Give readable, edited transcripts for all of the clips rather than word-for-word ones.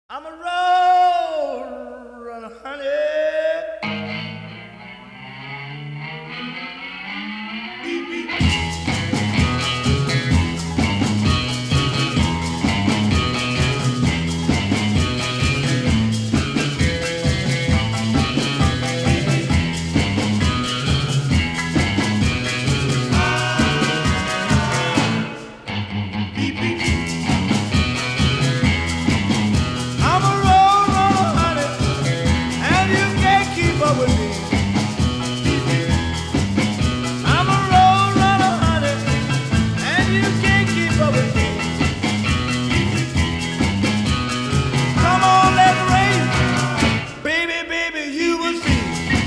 I'm a road runner, honey. I'm a road runner, honey, and you can't keep up with me. I'm a road runner, honey, and you can't keep up with me. Come on, let's race, baby, baby, you will see.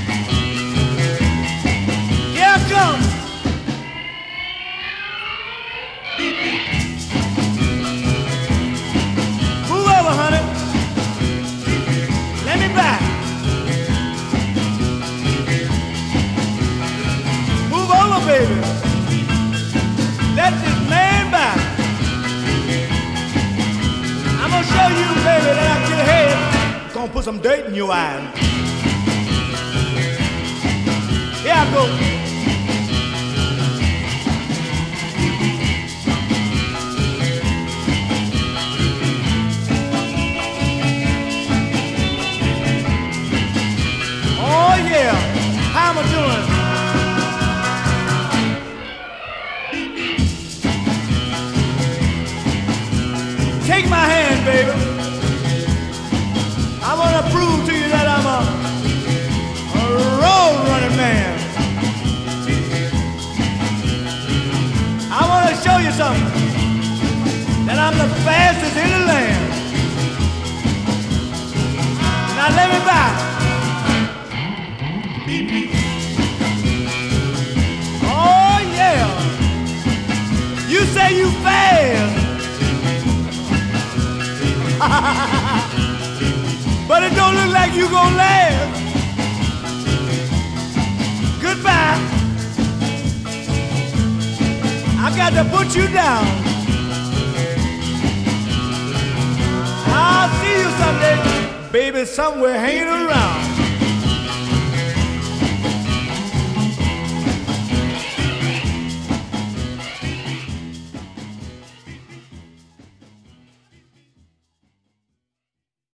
Here I come. Move over, honey. Let me back. Move over, baby. Let this man back. I'm gonna show you, baby, that I can head. Gonna put some dirt in your eyes. Here I go. Oh yeah, how am I doing? Take my hand, baby. I want to prove to you that I'm a road running man. I want to show you something, that I'm the fastest in the land. Now let me back. Oh yeah, you say you fast, but it don't look like you gonna last. Goodbye. I got to put you down. I'll see you someday, baby, somewhere hanging around.